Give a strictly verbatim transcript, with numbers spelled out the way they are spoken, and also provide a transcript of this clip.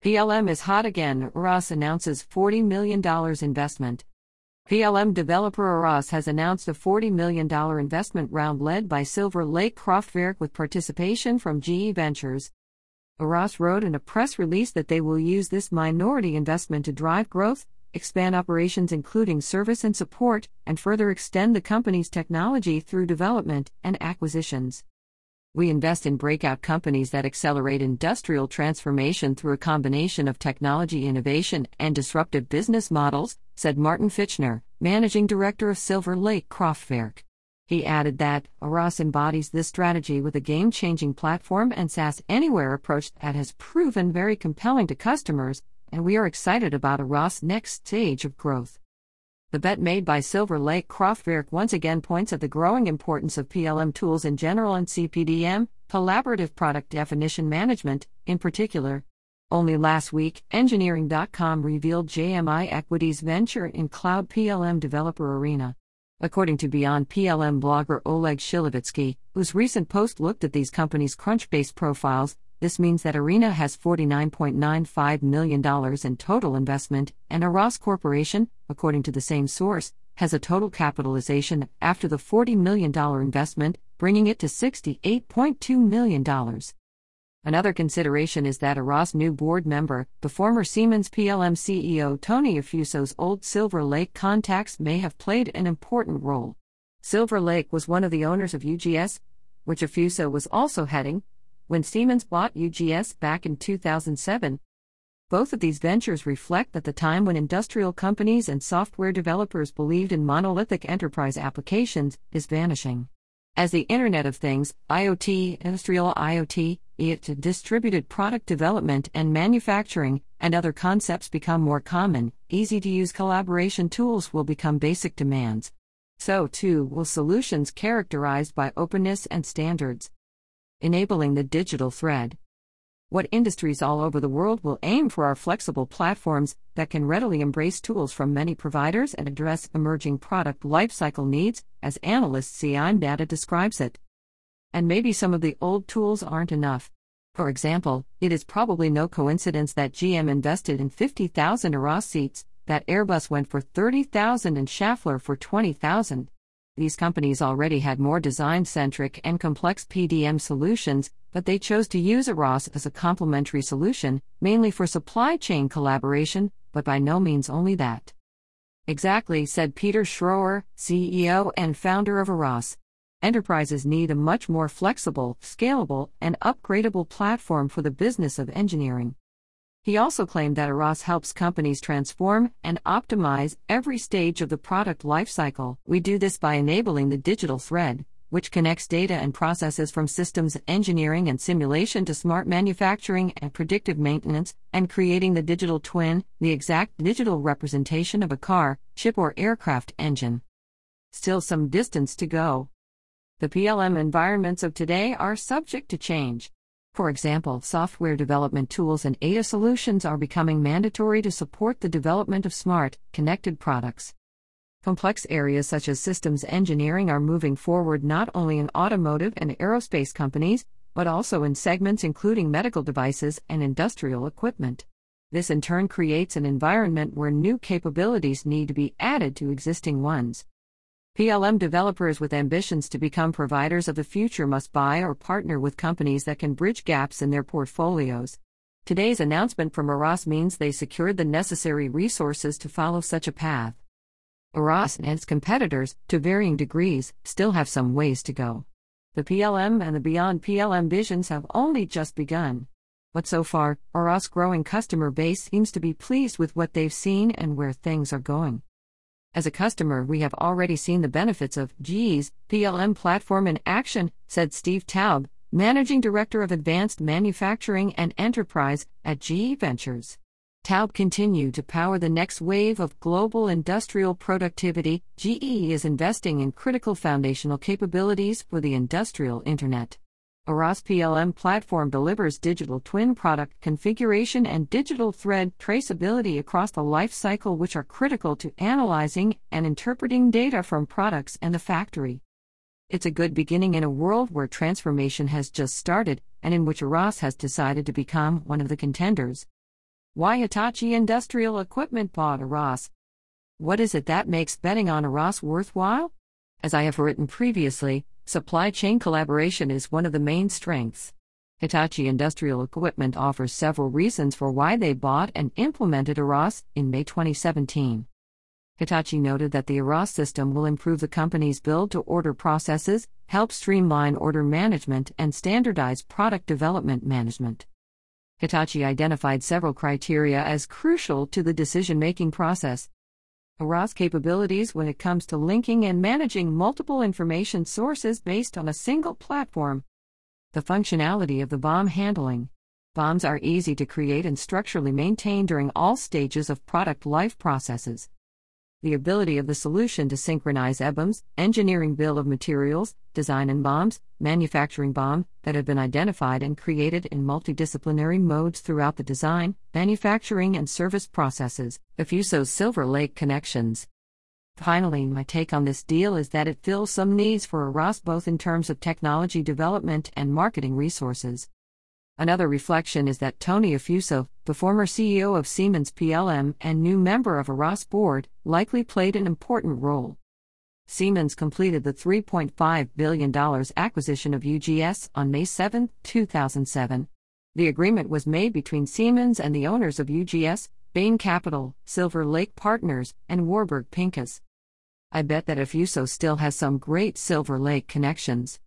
P L M is hot again. Aras announces forty million dollars investment. P L M developer Aras has announced a forty million dollars investment round led by Silver Lake Kraftwerk with participation from G E Ventures. Aras wrote in a press release that they will use this minority investment to drive growth, expand operations including service and support, and further extend the company's technology through development and acquisitions. We invest in breakout companies that accelerate industrial transformation through a combination of technology innovation and disruptive business models, said Martin Fitchner, managing director of Silver Lake Kraftwerk. He added that Aras embodies this strategy with a game-changing platform and SaaS Anywhere approach that has proven very compelling to customers, and we are excited about Aras' next stage of growth. The bet made by Silver Lake Kraftwerk once again points at the growing importance of P L M tools in general and C P D M, collaborative product definition management, in particular. Only last week, Engineering dot com revealed J M I Equity's venture in cloud P L M developer Arena. According to Beyond P L M blogger Oleg Shilevitsky, whose recent post looked at these companies' Crunchbase profiles, this means that Arena has forty-nine point nine five million dollars in total investment, and Aras Corporation, according to the same source, has a total capitalization after the forty million dollars investment, bringing it to sixty-eight point two million dollars. Another consideration is that Aras' new board member, the former Siemens P L M C E O Tony Afuso's old Silver Lake contacts may have played an important role. Silver Lake was one of the owners of U G S, which Afuso was also heading, when Siemens bought U G S back in two thousand seven. Both of these ventures reflect that the time when industrial companies and software developers believed in monolithic enterprise applications is vanishing. As the Internet of Things, IoT, industrial IoT, I O T, distributed product development and manufacturing, and other concepts become more common, easy-to-use collaboration tools will become basic demands. So too will solutions characterized by openness and standards. Enabling the digital thread. What industries all over the world will aim for are flexible platforms that can readily embrace tools from many providers and address emerging product lifecycle needs, as analyst C I M Data describes it. And maybe some of the old tools aren't enough. For example, it is probably no coincidence that G M invested in fifty thousand Aras seats, that Airbus went for thirty thousand and Schaeffler for twenty thousand. These companies already had more design-centric and complex P D M solutions, but they chose to use Aras as a complementary solution, mainly for supply chain collaboration, but by no means only that. Exactly, said Peter Schroer, C E O and founder of Aras. Enterprises need a much more flexible, scalable, and upgradable platform for the business of engineering. He also claimed that Aras helps companies transform and optimize every stage of the product lifecycle. We do this by enabling the digital thread, which connects data and processes from systems engineering and simulation to smart manufacturing and predictive maintenance, and creating the digital twin, the exact digital representation of a car, ship, or aircraft engine. Still some distance to go. The P L M environments of today are subject to change. For example, software development tools and A D A solutions are becoming mandatory to support the development of smart, connected products. Complex areas such as systems engineering are moving forward not only in automotive and aerospace companies, but also in segments including medical devices and industrial equipment. This in turn creates an environment where new capabilities need to be added to existing ones. P L M developers with ambitions to become providers of the future must buy or partner with companies that can bridge gaps in their portfolios. Today's announcement from Aras means they secured the necessary resources to follow such a path. Aras and its competitors, to varying degrees, still have some ways to go. The P L M and the Beyond P L M visions have only just begun. But so far, Aras' growing customer base seems to be pleased with what they've seen and where things are going. As a customer, we have already seen the benefits of G E's P L M platform in action, said Steve Taub, Managing Director of Advanced Manufacturing and Enterprise at G E Ventures. Taub continued to power the next wave of global industrial productivity. G E is investing in critical foundational capabilities for the industrial Internet. Aras P L M platform delivers digital twin product configuration and digital thread traceability across the life cycle, which are critical to analyzing and interpreting data from products and the factory. It's a good beginning in a world where transformation has just started, and in which Aras has decided to become one of the contenders. Why Hitachi Industrial Equipment bought Aras. What is it that makes betting on Aras worthwhile? As I have written previously, supply chain collaboration is one of the main strengths. Hitachi Industrial Equipment offers several reasons for why they bought and implemented Aras in May twenty seventeen. Hitachi noted that the Aras system will improve the company's build-to-order processes, help streamline order management, and standardize product development management. Hitachi identified several criteria as crucial to the decision-making process. Aras capabilities when it comes to linking and managing multiple information sources based on a single platform. The functionality of the B O M handling. B O Ms are easy to create and structurally maintain during all stages of product life processes. The ability of the solution to synchronize E B O Ms, engineering bill of materials, design and B O Ms, manufacturing B O M, that have been identified and created in multidisciplinary modes throughout the design, manufacturing and service processes, Efuso's Silver Lake connections. Finally, my take on this deal is that it fills some needs for Aras both in terms of technology development and marketing resources. Another reflection is that Tony Efuso, the former C E O of Siemens P L M and new member of Aras board, likely played an important role. Siemens completed the three point five billion dollars acquisition of U G S on May seventh, two thousand seven. The agreement was made between Siemens and the owners of U G S, Bain Capital, Silver Lake Partners, and Warburg Pincus. I bet that Efuso still has some great Silver Lake connections.